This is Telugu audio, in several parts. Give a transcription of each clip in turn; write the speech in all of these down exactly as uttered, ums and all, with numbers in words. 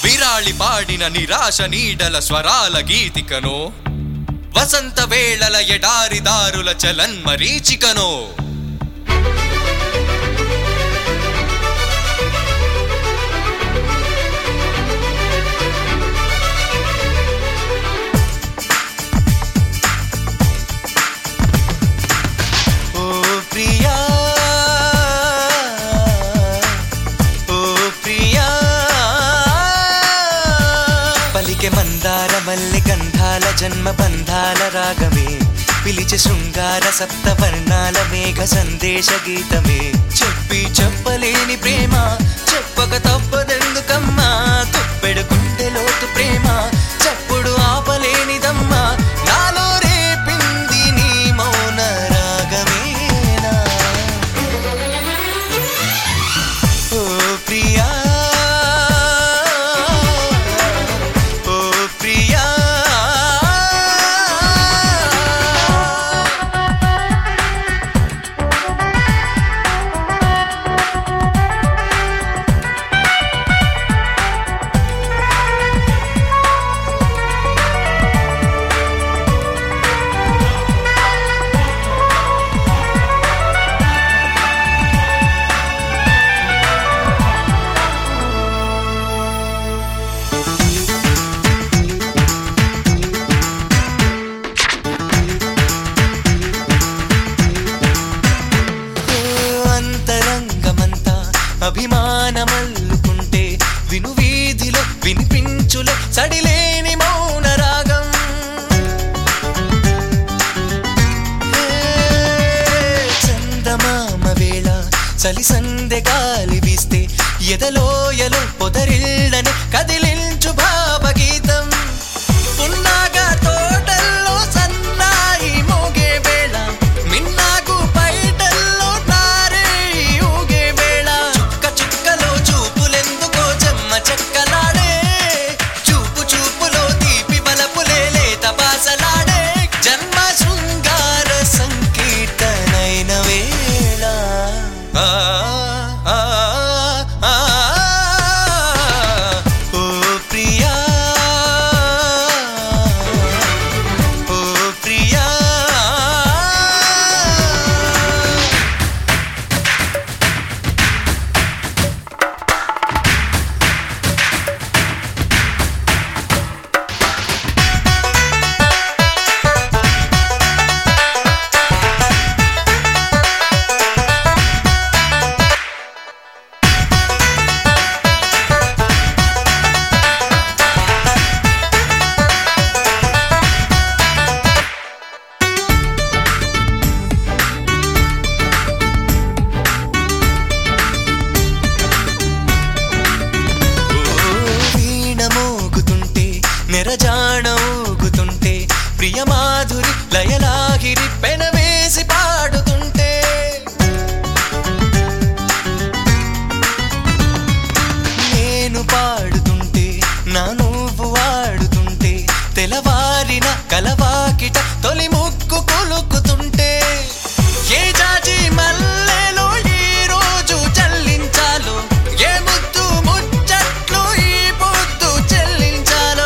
విరాళి పాడిన నిరాశ నీడల స్వరాల గీతికనో వసంత వేళల ఎడారిదారుల చలన్మరీచికనో మందార మల్లి గంధాల జన్మ బంధాల రాగమే పిలిచి శృంగార సప్తవర్ణాల మేఘ సందేశ గీతమే చెప్పి చెప్పలేని ప్రేమ చెప్పక తప్పదెందుకమ్మా తుప్పెడు గుండెలోతు ప్రేమ చప్పుడు ఆపలేనిదమ్మా నాలో రేపింది నీ మౌన రాగమేనా ఓ ప్రియా అభిమానమల్లుకుంటే విను వీధిలో వినిపించులే సడిలేని మౌన రాగం చందమామ వేళ చలి సందె గాలి వీస్తే ఎదలోయలో పొదరిళ్ళని కదిలించు భావగీతం పున్నాగా తోటల్లో సన్నాయి మోగే వేళ మిన్నాగు పైటల్లో నారే ఊగే వేళ చుక్క చుక్కలో చూపులెందుకో జమ్మ చెక్కలాడే చూపు చూపులో తీపి బలపులే లేత బాసలాడే జన్మ శృంగార సంకీర్తనైన వేళ ఆ ఆ ఆ ఓ ప్రియా ఓ ప్రియా నెరజాణ ఊగుతుంటే ప్రియమాధురి లయలాగిరి పెనవేసి పాడుతుంటే నేను పాడుతుంటే నా నువ్వు ఆడుతుంటే తెలవారిన కలవాకిట తొలి ముక్కు కొలుకుతుంటే ఏ జాజి మల్లెలో ఈ రోజు చల్లించాలో ఏ ముద్దు ముచ్చట్లు ఈ పొద్దు చెల్లించాలో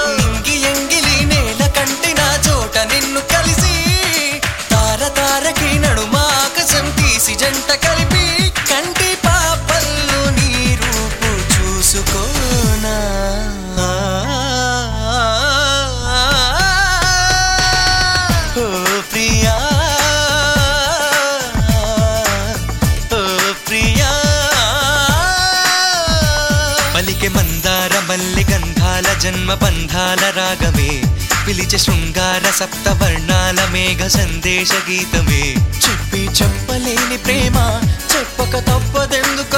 నిన్ను కలిసి తార తారకి నడుమ ఆకాశం తీసి జంట కలిపి కంటి పాపల్లో నీ రూపు చూసుకోనా ఓ ప్రియా ఓ ప్రియా పలికే మందార మల్లి గంధాల జన్మ బంధాల రాగమే పిలిచే శృంగార సప్తవర్ణాల మేఘ సందేశ గీతమే చెప్పి చెప్పలేని ప్రేమ చెప్పక తప్పదెందుకు